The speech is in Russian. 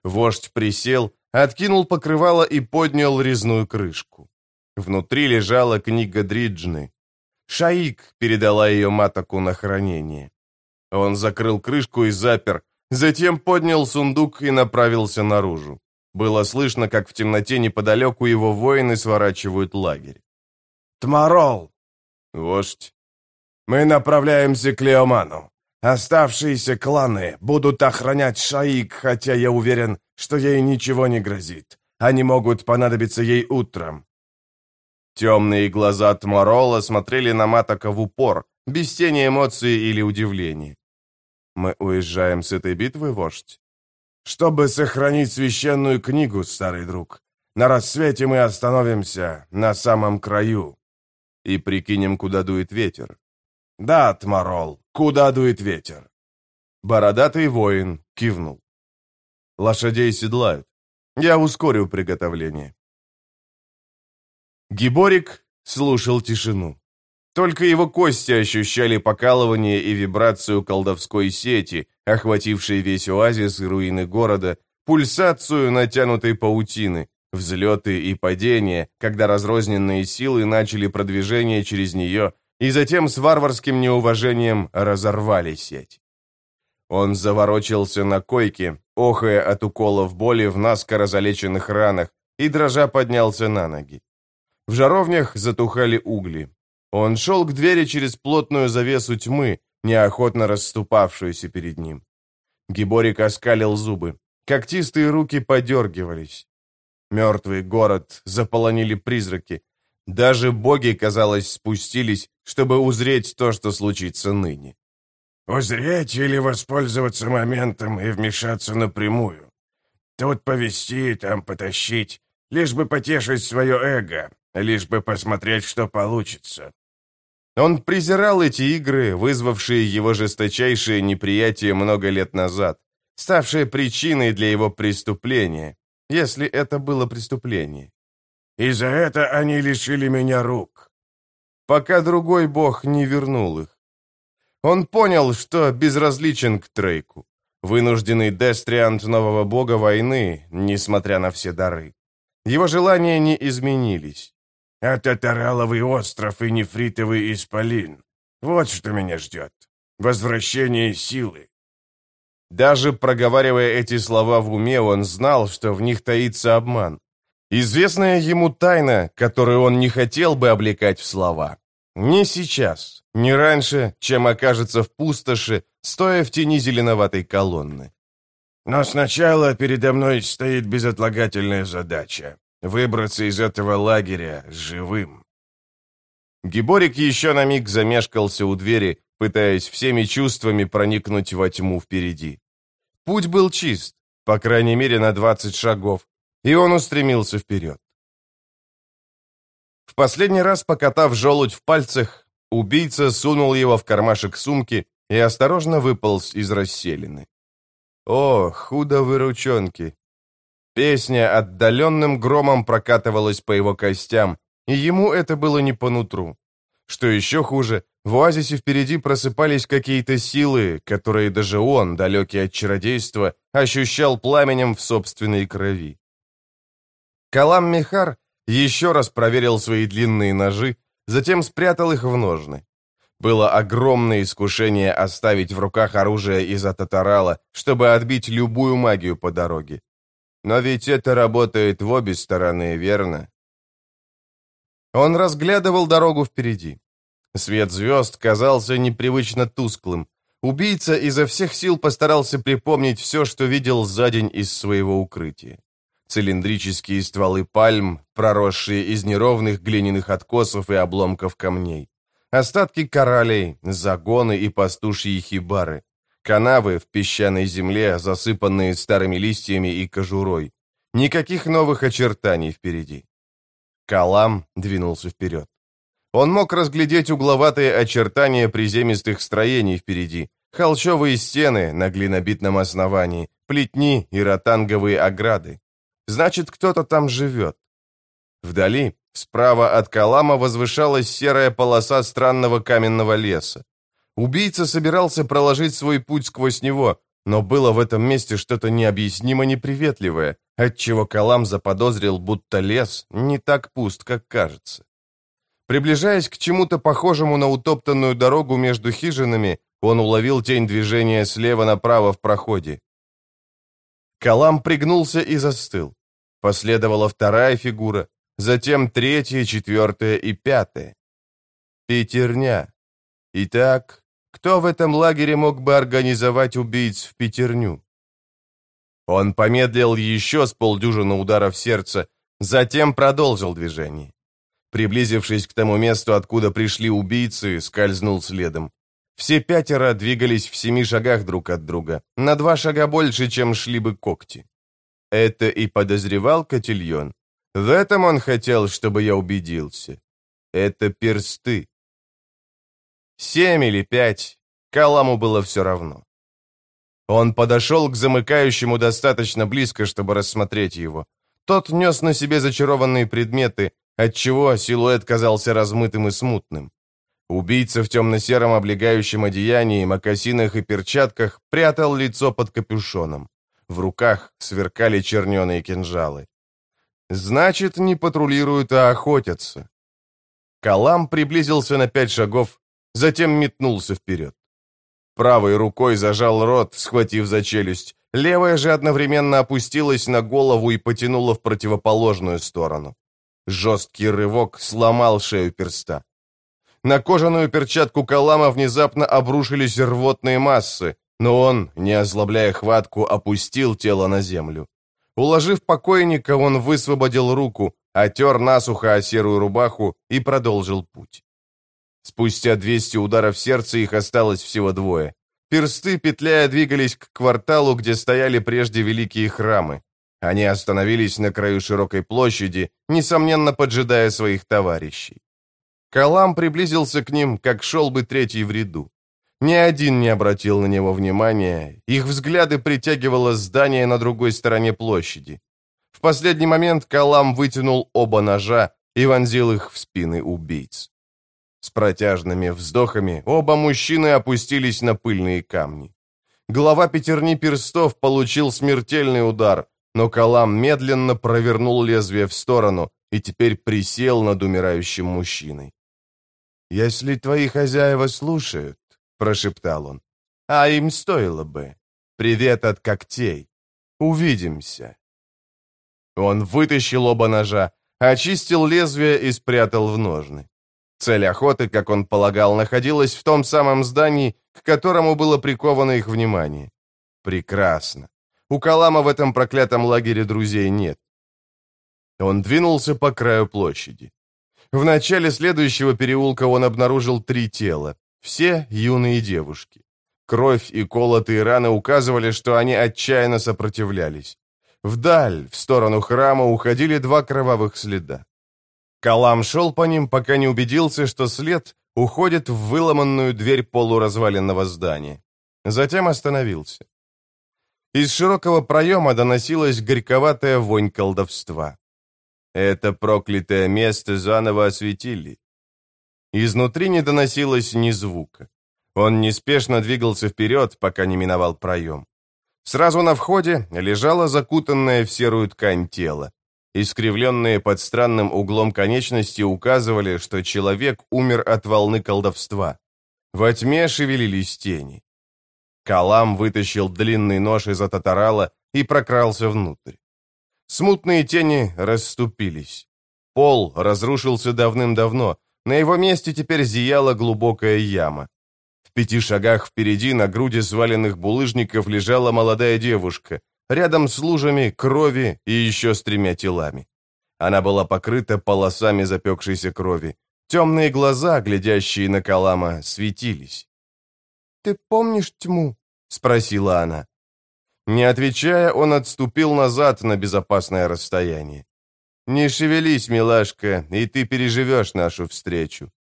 Вождь присел, откинул покрывало и поднял резную крышку. Внутри лежала книга Дриджны. Шаик передала ее Матоку на хранение. Он закрыл крышку и запер, затем поднял сундук и направился наружу. Было слышно, как в темноте неподалеку его воины сворачивают лагерь. «Тмарол!» «Вождь!» «Мы направляемся к Леоману. Оставшиеся кланы будут охранять Шаик, хотя я уверен, что ей ничего не грозит. Они могут понадобиться ей утром». Темные глаза Тмарола смотрели на Матока в упор, без тени эмоций или удивления. «Мы уезжаем с этой битвы, вождь?» «Чтобы сохранить священную книгу, старый друг. На рассвете мы остановимся на самом краю». «И прикинем, куда дует ветер». «Да, Тмарол, куда дует ветер?» Бородатый воин кивнул. «Лошадей седлают. Я ускорю приготовление». Гиборик слушал тишину. Только его кости ощущали покалывание и вибрацию колдовской сети, охватившей весь оазис и руины города, пульсацию натянутой паутины, взлеты и падения, когда разрозненные силы начали продвижение через нее и затем с варварским неуважением разорвали сеть. Он заворочился на койке, охая от уколов боли в наскоро залеченных ранах, и дрожа поднялся на ноги. В жаровнях затухали угли. Он шел к двери через плотную завесу тьмы, неохотно расступавшуюся перед ним. Гиборик оскалил зубы. Когтистые руки подергивались. Мертвый город заполонили призраки. Даже боги, казалось, спустились, чтобы узреть то, что случится ныне. «Узреть или воспользоваться моментом и вмешаться напрямую? Тут повести, там потащить, лишь бы потешить свое эго, лишь бы посмотреть, что получится». Он презирал эти игры, вызвавшие его жесточайшее неприятие много лет назад, ставшее причиной для его преступления, если это было преступление. «И за это они лишили меня рук». Пока другой бог не вернул их. Он понял, что безразличен к Трейку, вынужденный дестриант нового бога войны, несмотря на все дары. Его желания не изменились. «А Татараловый остров и нефритовый исполин. Вот что меня ждет. Возвращение силы». Даже проговаривая эти слова в уме, он знал, что в них таится обман. Известная ему тайна, которую он не хотел бы облекать в слова. Не сейчас, не раньше, чем окажется в пустоши, стоя в тени зеленоватой колонны. «Но сначала передо мной стоит безотлагательная задача. Выбраться из этого лагеря живым». Гиборик еще на миг замешкался у двери, пытаясь всеми чувствами проникнуть во тьму впереди. Путь был чист, по крайней мере на 20 шагов, и он устремился вперед. В последний раз, покатав желудь в пальцах, убийца сунул его в кармашек сумки и осторожно выполз из расселины. О, худо вы ручонки! Песня отдаленным громом прокатывалась по его костям, и ему это было не по нутру. Что еще хуже, в оазисе впереди просыпались какие-то силы, которые даже он, далекий от чародейства, ощущал пламенем в собственной крови. Калам-Мехар еще раз проверил свои длинные ножи, затем спрятал их в ножны. Было огромное искушение оставить в руках оружие из-за Татарала, чтобы отбить любую магию по дороге. Но ведь это работает в обе стороны, верно? Он разглядывал дорогу впереди. Свет звезд казался непривычно тусклым. Убийца изо всех сил постарался припомнить все, что видел за день из своего укрытия. Цилиндрические стволы пальм, проросшие из неровных глиняных откосов и обломков камней. Остатки коралей, загоны и пастушьи хибары. Канавы в песчаной земле, засыпанные старыми листьями и кожурой. Никаких новых очертаний впереди. Калам двинулся вперед. Он мог разглядеть угловатые очертания приземистых строений впереди, холщовые стены на глинобитном основании, плетни и ротанговые ограды. Значит, кто-то там живет. Вдали, справа от Калама, возвышалась серая полоса странного каменного леса. Убийца собирался проложить свой путь сквозь него, Но было в этом месте что-то необъяснимо неприветливое, отчего Калам заподозрил, будто лес не так пуст, как кажется. Приближаясь к чему-то похожему на утоптанную дорогу между хижинами, он уловил тень движения слева направо в проходе. Калам пригнулся и застыл. Последовала вторая фигура, затем третья, четвертая и пятая. Пятерня. Итак, кто в этом лагере мог бы организовать убийц в пятерню? Он помедлил еще с полдюжины ударов сердца, затем продолжил движение. Приблизившись к тому месту, откуда пришли убийцы, скользнул следом. Все пятеро двигались в 7 шагах друг от друга, на 2 шага больше, чем шли бы когти. Это и подозревал Котильон. В этом он хотел, чтобы я убедился. Это персты. 7 или 5, Каламу было все равно. Он подошел к замыкающему достаточно близко, чтобы рассмотреть его. Тот нес на себе зачарованные предметы, отчего силуэт казался размытым и смутным. Убийца в темно-сером облегающем одеянии, мокасинах и перчатках прятал лицо под капюшоном. В руках сверкали черненые кинжалы. Значит, не патрулируют, а охотятся. Калам приблизился на 5 шагов, затем метнулся вперед. Правой рукой зажал рот, схватив за челюсть, левая же одновременно опустилась на голову и потянула в противоположную сторону. Жесткий рывок сломал шею перста. На кожаную перчатку Калама внезапно обрушились рвотные массы, но он, не ослабляя хватку, опустил тело на землю. Уложив покойника, он высвободил руку, отер насухо о серую рубаху и продолжил путь. Спустя 200 ударов сердца их осталось всего 2. Персты, петляя, двигались к кварталу, где стояли прежде великие храмы. Они остановились на краю широкой площади, несомненно поджидая своих товарищей. Калам приблизился к ним, как шел бы третий в ряду. Ни один не обратил на него внимания, их взгляды притягивало здание на другой стороне площади. В последний момент Калам вытянул оба ножа и вонзил их в спины убийц. С протяжными вздохами оба мужчины опустились на пыльные камни. Глава пятерни перстов получил смертельный удар, но Калам медленно провернул лезвие в сторону и теперь присел над умирающим мужчиной. «Если твои хозяева слушают», — прошептал он, — «а им стоило бы. Привет от когтей. Увидимся». Он вытащил оба ножа, очистил лезвие и спрятал в ножны. Цель охоты, как он полагал, находилась в том самом здании, к которому было приковано их внимание. Прекрасно. У Калама в этом проклятом лагере друзей нет. Он двинулся по краю площади. В начале следующего переулка он обнаружил 3 тела, все юные девушки. Кровь и колотые раны указывали, что они отчаянно сопротивлялись. Вдаль, в сторону храма, уходили 2 кровавых следа. Калам шел по ним, пока не убедился, что след уходит в выломанную дверь полуразваленного здания. Затем остановился. Из широкого проема доносилась горьковатая вонь колдовства. Это проклятое место заново осветили. Изнутри не доносилось ни звука. Он неспешно двигался вперед, пока не миновал проем. Сразу на входе лежало закутанное в серую ткань тело. Искривленные под странным углом конечности указывали, что человек умер от волны колдовства. Во тьме шевелились тени. Калам вытащил длинный нож из-за татарала и прокрался внутрь. Смутные тени расступились. Пол разрушился давным-давно, на его месте теперь зияла глубокая яма. В 5 шагах впереди на груди сваленных булыжников лежала молодая девушка, рядом с лужами крови и еще с 3 телами. Она была покрыта полосами запекшейся крови. Темные глаза, глядящие на Калама, светились. «Ты помнишь тьму?» — спросила она. Не отвечая, он отступил назад на безопасное расстояние. «Не шевелись, милашка, и ты переживешь нашу встречу.